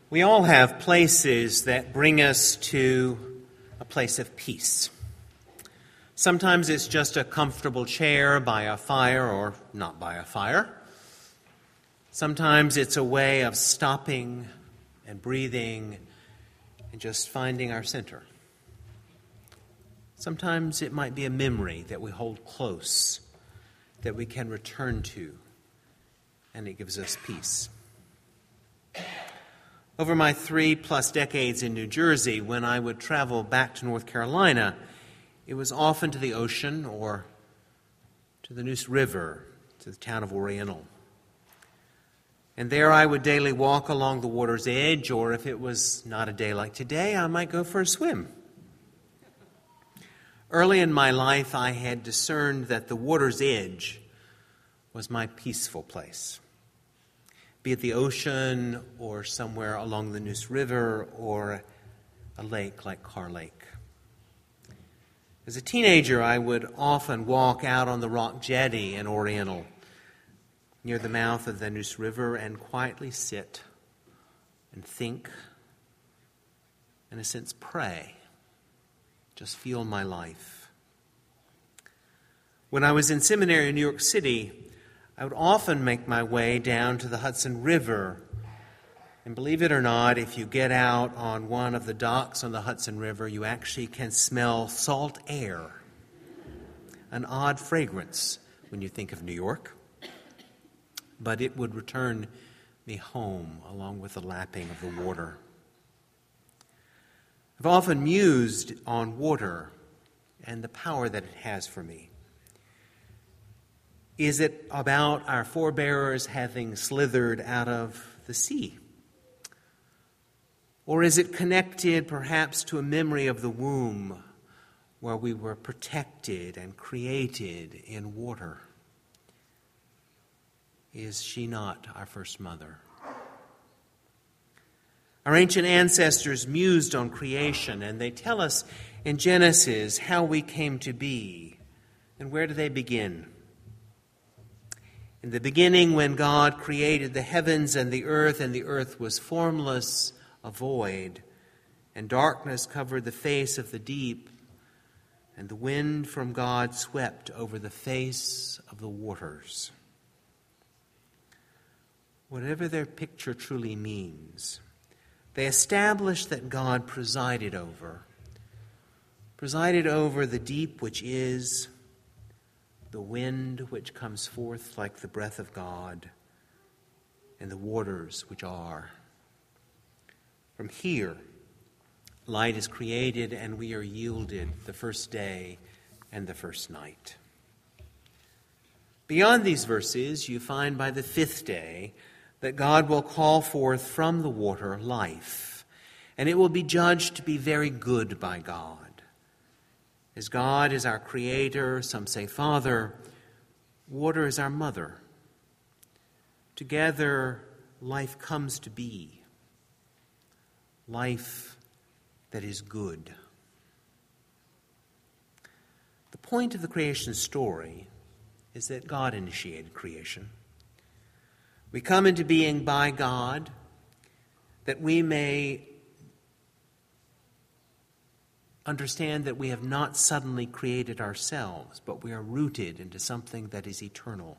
We all have places that bring us to a place of peace. Sometimes it's just a comfortable chair by a fire or not by a fire. Sometimes it's a way of stopping and breathing and just finding our center. Sometimes it might be a memory that we hold close, that we can return to, and it gives us peace. Over my 3+ decades in New Jersey, when I would travel back to North Carolina, it was often to the ocean or to the Neuse River, to the town of Oriental. And there I would daily walk along the water's edge, or if it was not a day like today, I might go for a swim. Early in my life, I had discerned that the water's edge was my peaceful place. Be it the ocean or somewhere along the Neuse River or a lake like Carr Lake. As a teenager, I would often walk out on the rock jetty in Oriental near the mouth of the Neuse River and quietly sit and think, in a sense, pray, just feel my life. When I was in seminary in New York City, I would often make my way down to the Hudson River. And believe it or not, if you get out on one of the docks on the Hudson River, you actually can smell salt air, an odd fragrance when you think of New York. But it would return me home along with the lapping of the water. I've often mused on water and the power that it has for me. Is it about our forebears having slithered out of the sea? Or is it connected perhaps to a memory of the womb where we were protected and created in water? Is she not our first mother? Our ancient ancestors mused on creation, and they tell us in Genesis how we came to be. And where do they begin? In the beginning, when God created the heavens and the earth was formless, a void, and darkness covered the face of the deep, and the wind from God swept over the face of the waters. Whatever their picture truly means, they establish that God presided over the deep which is, the wind which comes forth like the breath of God, and the waters which are. From here, light is created and we are yielded the first day and the first night. Beyond these verses, you find by the 5th day that God will call forth from the water life, and it will be judged to be very good by God. As God is our creator, some say Father, water is our mother. Together, life comes to be. Life that is good. The point of the creation story is that God initiated creation. We come into being by God that we may understand that we have not suddenly created ourselves, but we are rooted into something that is eternal.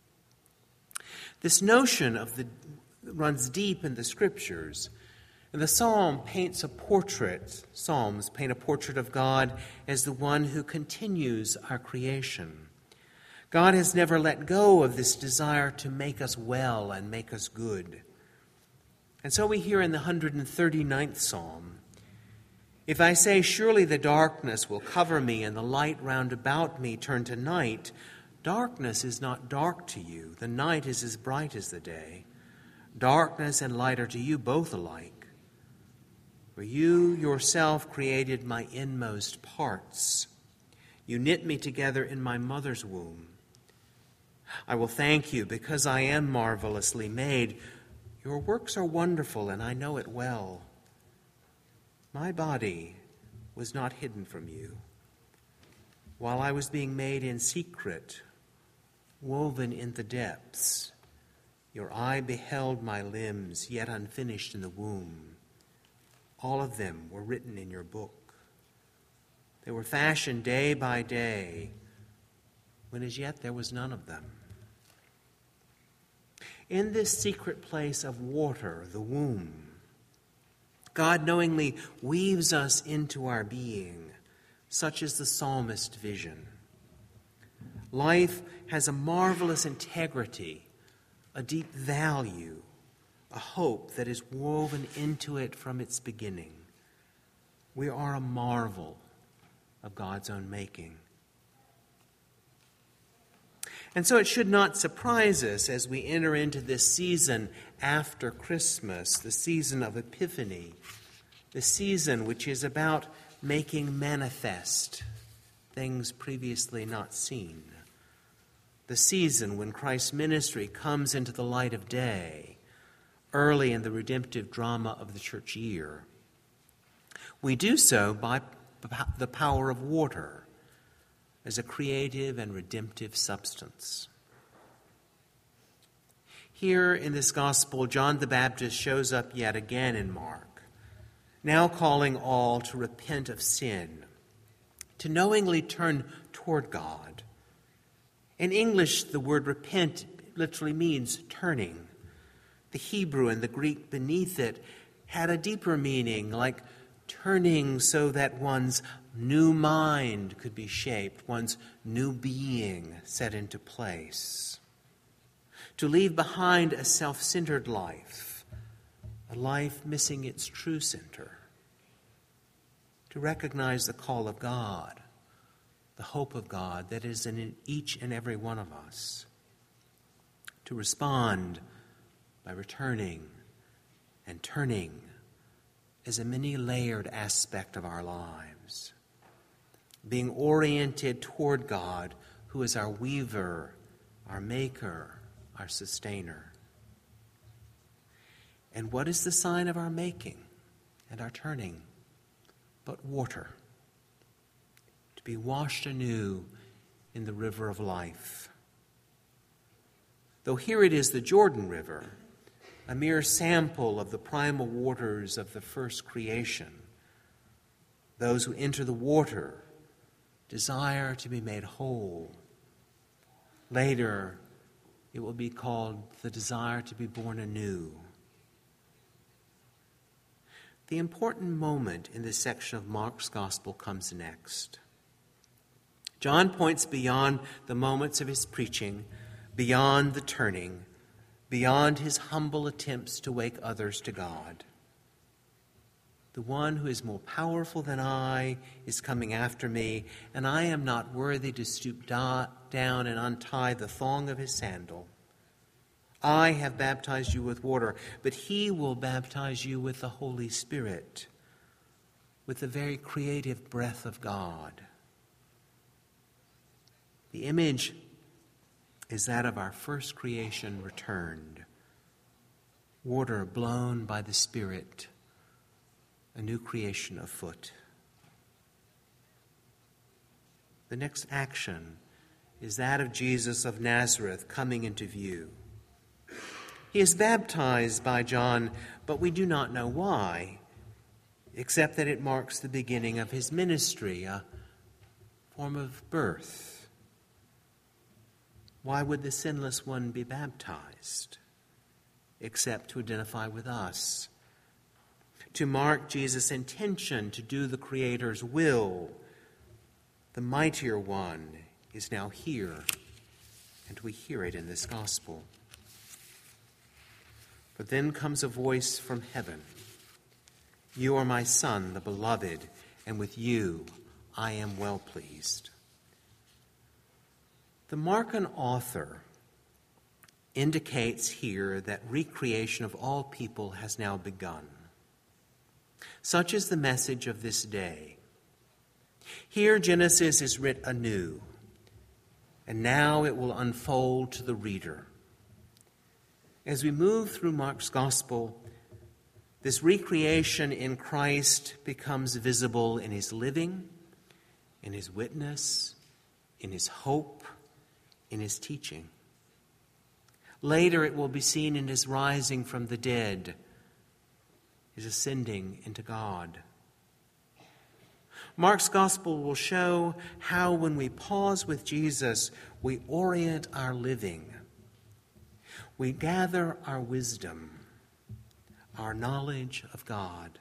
This notion runs deep in the Scriptures, and the Psalms paint a portrait of God as the one who continues our creation. God has never let go of this desire to make us well and make us good. And so we hear in the 139th Psalm, if I say, surely the darkness will cover me and the light round about me turn to night, darkness is not dark to you. The night is as bright as the day. Darkness and light are to you both alike. For you yourself created my inmost parts. You knit me together in my mother's womb. I will thank you because I am marvelously made. Your works are wonderful, and I know it well. My body was not hidden from you. While I was being made in secret, woven in the depths, Your eye beheld my limbs, yet unfinished in the womb. All of them were written in your book. They were fashioned day by day, when as yet there was none of them. In this secret place of water, the womb, God knowingly weaves us into our being. Such is the psalmist's vision. Life has a marvelous integrity, a deep value, a hope that is woven into it from its beginning. We are a marvel of God's own making. And so it should not surprise us as we enter into this season after Christmas, the season of Epiphany, the season which is about making manifest things previously not seen, the season when Christ's ministry comes into the light of day, early in the redemptive drama of the church year. We do so by the power of water, as a creative and redemptive substance. Here in this gospel, John the Baptist shows up yet again in Mark, now calling all to repent of sin, to knowingly turn toward God. In English, the word repent literally means turning. The Hebrew and the Greek beneath it had a deeper meaning, like turning so that one's new mind could be shaped, one's new being set into place. To leave behind a self-centered life, a life missing its true center. To recognize the call of God, the hope of God that is in each and every one of us. To respond by returning and turning as a many-layered aspect of our lives. Being oriented toward God, who is our weaver, our maker, our sustainer. And what is the sign of our making and our turning? But water. To be washed anew in the river of life. Though here it is the Jordan River, a mere sample of the primal waters of the first creation. Those who enter the water desire to be made whole. Later, it will be called the desire to be born anew. The important moment in this section of Mark's Gospel comes next. John points beyond the moments of his preaching, beyond the turning, beyond his humble attempts to wake others to God. The one who is more powerful than I is coming after me, and I am not worthy to stoop down and untie the thong of his sandal. I have baptized you with water, but he will baptize you with the Holy Spirit, with the very creative breath of God. The image is that of our first creation returned, water blown by the Spirit, a new creation afoot. The next action is that of Jesus of Nazareth coming into view. He is baptized by John, but we do not know why, except that it marks the beginning of his ministry, a form of birth. Why would the sinless one be baptized, except to identify with us? To mark Jesus' intention to do the Creator's will. The mightier one is now here, and we hear it in this gospel. But then comes a voice from heaven. You are my Son, the beloved, and with you I am well pleased. The Markan author indicates here that recreation of all people has now begun. Such is the message of this day. Here Genesis is writ anew, and now it will unfold to the reader. As we move through Mark's Gospel, this recreation in Christ becomes visible in his living, in his witness, in his hope, in his teaching. Later it will be seen in his rising from the dead, his ascending into God. Mark's gospel will show how when we pause with Jesus, we orient our living. We gather our wisdom, our knowledge of God.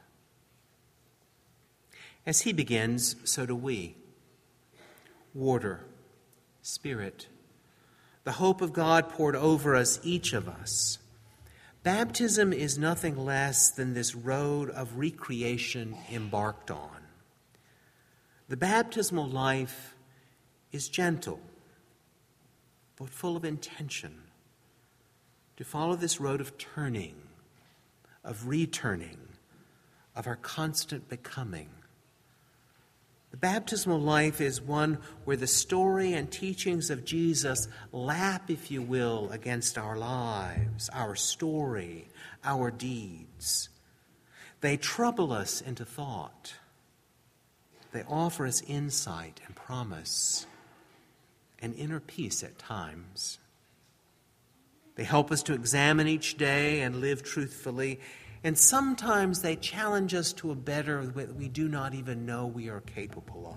As he begins, so do we. Water, Spirit, the hope of God poured over us, each of us. Baptism is nothing less than this road of recreation embarked on. The baptismal life is gentle, but full of intention. To follow this road of turning, of returning, of our constant becoming. The baptismal life is one where the story and teachings of Jesus lap, if you will, against our lives, our story, our deeds. They trouble us into thought. They offer us insight and promise and inner peace at times. They help us to examine each day and live truthfully. And sometimes they challenge us to a better that we do not even know we are capable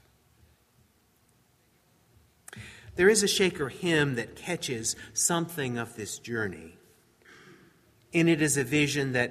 of. There is a Shaker hymn that catches something of this journey. In it is a vision that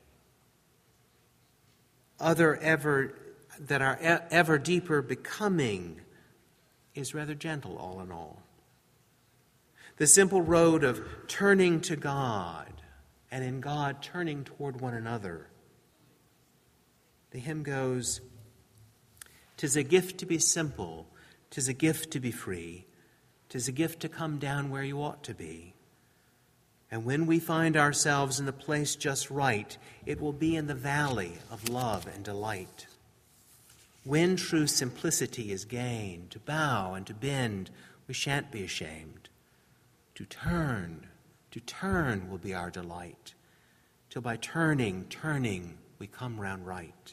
our ever deeper becoming is rather gentle all in all. The simple road of turning to God, and in God turning toward one another. The hymn goes, "'Tis a gift to be simple, 'tis a gift to be free, 'tis a gift to come down where you ought to be. And when we find ourselves in the place just right, it will be in the valley of love and delight. When true simplicity is gained, to bow and to bend, we shan't be ashamed. To turn will be our delight, till by turning, we come round right."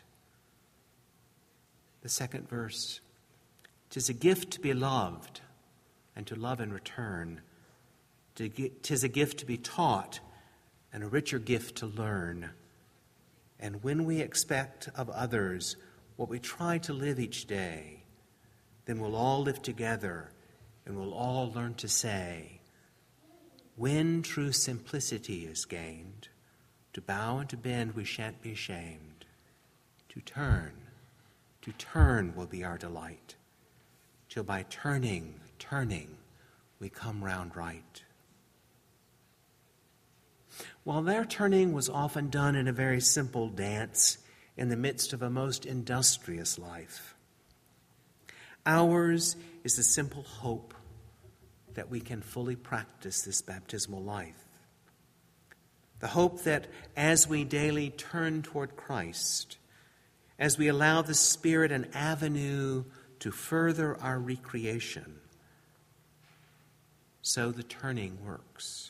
The second verse, "'Tis a gift to be loved, and to love in return. 'Tis a gift to be taught, and a richer gift to learn. And when we expect of others what we try to live each day, then we'll all live together, and we'll all learn to say, when true simplicity is gained, to bow and to bend we shan't be ashamed. To turn will be our delight, till by turning, we come round right." While their turning was often done in a very simple dance in the midst of a most industrious life, ours is the simple hope that we can fully practice this baptismal life. The hope that as we daily turn toward Christ, as we allow the Spirit an avenue to further our recreation, so the turning works.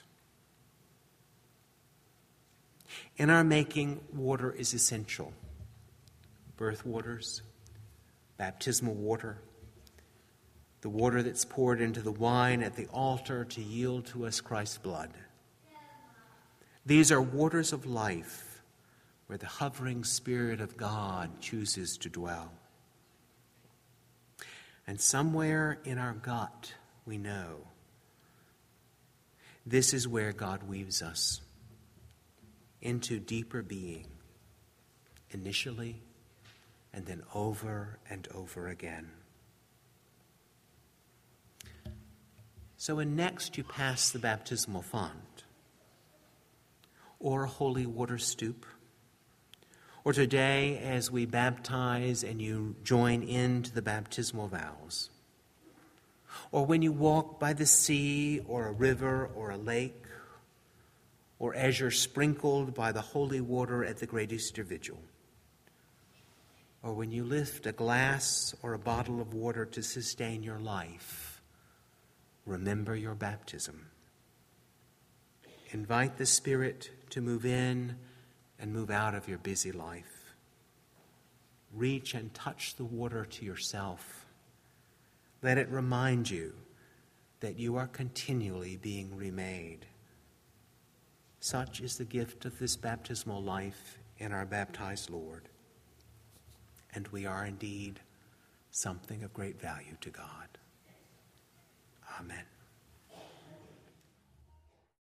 In our making, water is essential. Birth waters, baptismal water, the water that's poured into the wine at the altar to yield to us Christ's blood. These are waters of life where the hovering Spirit of God chooses to dwell. And somewhere in our gut, we know this is where God weaves us into deeper being, initially, and then over and over again. So when next you pass the baptismal font, or a holy water stoup, or today as we baptize and you join into the baptismal vows, or when you walk by the sea or a river or a lake, or as you're sprinkled by the holy water at the Great Easter Vigil, or when you lift a glass or a bottle of water to sustain your life, remember your baptism. Invite the Spirit to move in and move out of your busy life. Reach and touch the water to yourself. Let it remind you that you are continually being remade Such is the gift of this baptismal life in our baptized Lord. And we are indeed something of great value to God.